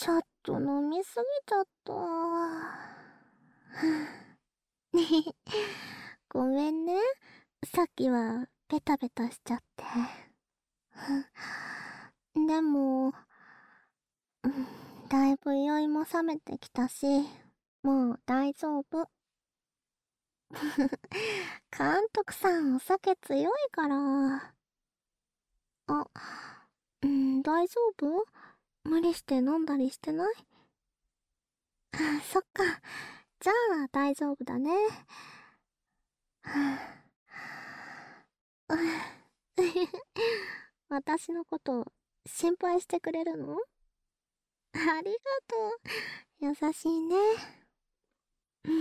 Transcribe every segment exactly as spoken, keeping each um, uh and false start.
ちょっと飲みすぎちゃった。ねえ、ごめんね。さっきはベタベタしちゃって。でも、うん、だいぶ酔いも覚めてきたし、もう大丈夫。監督さんお酒強いから。あ、うん、大丈夫？無理して飲んだりしてない？そっか。じゃあ大丈夫だね。私のこと心配してくれるの？ありがとう。優しいね。うん。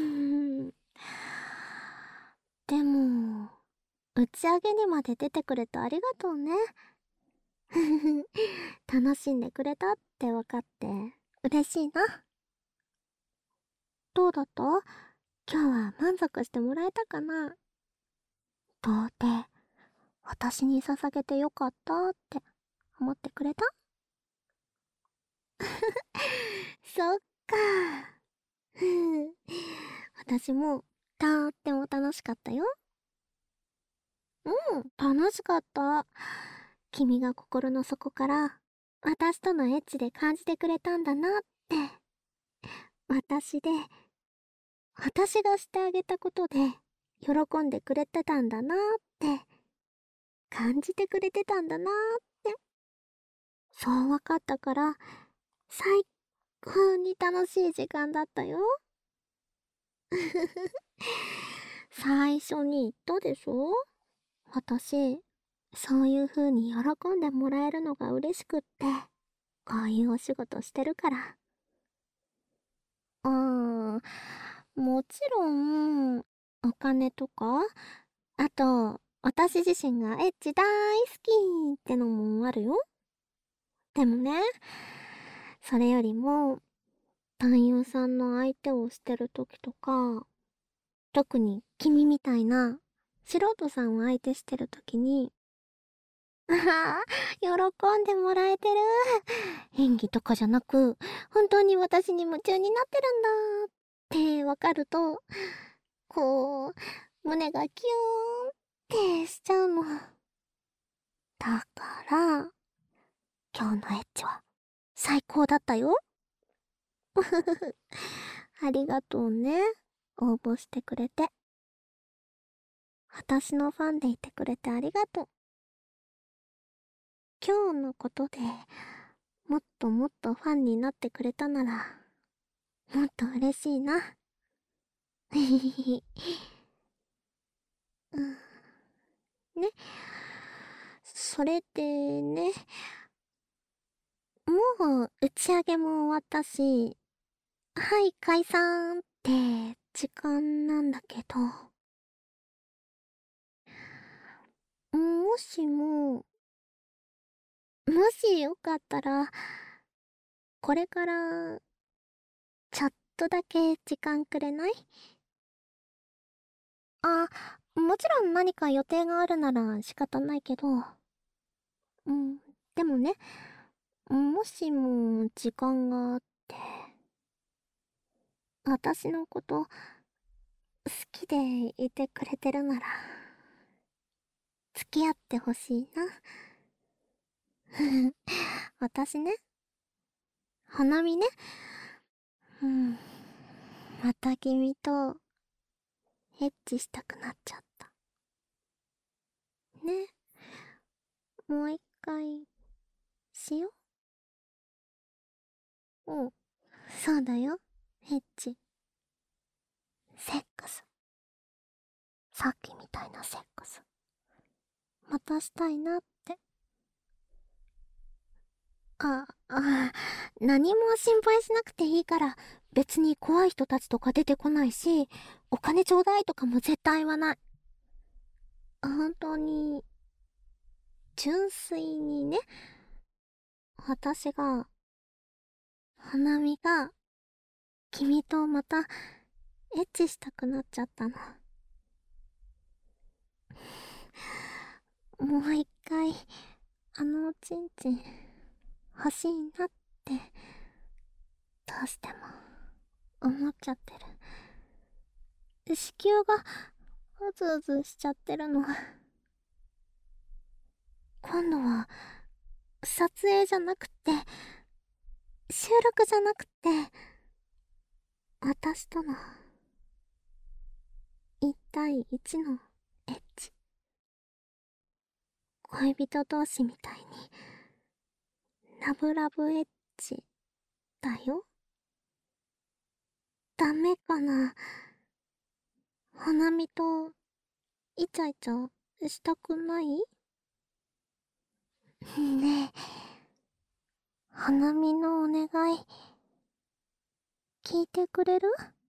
でも、打ち上げにまで出てくれてありがとうね。楽しんでくれたって分かって嬉しいな。どうだった？今日は満足してもらえたかな？どうって私に捧げてよかったって思ってくれた？そっか。私もとっても楽しかったよ。うん、楽しかった。君が心の底から私とのエッチで感じてくれたんだなって。私で、私がしてあげたことで喜んでくれてたんだなって感じてくれてたんだなって。そう分かったから最高に楽しい時間だったよ。最初に言ったでしょ？私、そういう風に喜んでもらえるのが嬉しくって、こういうお仕事してるから。うーん、もちろん、お金とか、あと、私自身がエッチ大好きってのもあるよ。でもね、それよりも、男優さんの相手をしてる時とか、特に君みたいな素人さんを相手してる時に、あは喜んでもらえてる。演技とかじゃなく、本当に私に夢中になってるんだってわかると、こう、胸がキューンってしちゃうの。だから、今日のエッチは最高だったよ。ありがとうね。応募してくれて。私のファンでいてくれてありがとう。今日のことでもっともっとファンになってくれたなら、もっと嬉しいな。うん、ね。それでね、もう打ち上げも終わったし、はい、解散って時間なんだけど、もしも、もしよかったら、これから、ちょっとだけ時間くれない？あ、もちろん何か予定があるなら仕方ないけど、うん、でもね、もしも時間があって、私のこと好きでいてくれてるなら、付き合ってほしいな。私ね、花見ね。うん。また君と、エッチしたくなっちゃった。ね。もう一回、しよう。うん。そうだよ。エッチ。セックス。さっきみたいなセックス。またしたいなって。あ、あ、何も心配しなくていいから、別に怖い人たちとか出てこないし、お金ちょうだいとかも絶対言わない。本当に、純粋にね、私が、花見が、君とまた、エッチしたくなっちゃったの。もう一回、あのおちんちん、欲しいなってどうしても思っちゃってる。子宮がうずうずしちゃってるの。今度は撮影じゃなくて、収録じゃなくて、私との一対一のエッチ。恋人同士みたいにラブラブエッチだよ。ダメかな。花見とイチャイチャしたくない？ねえ、花見のお願い聞いてくれる？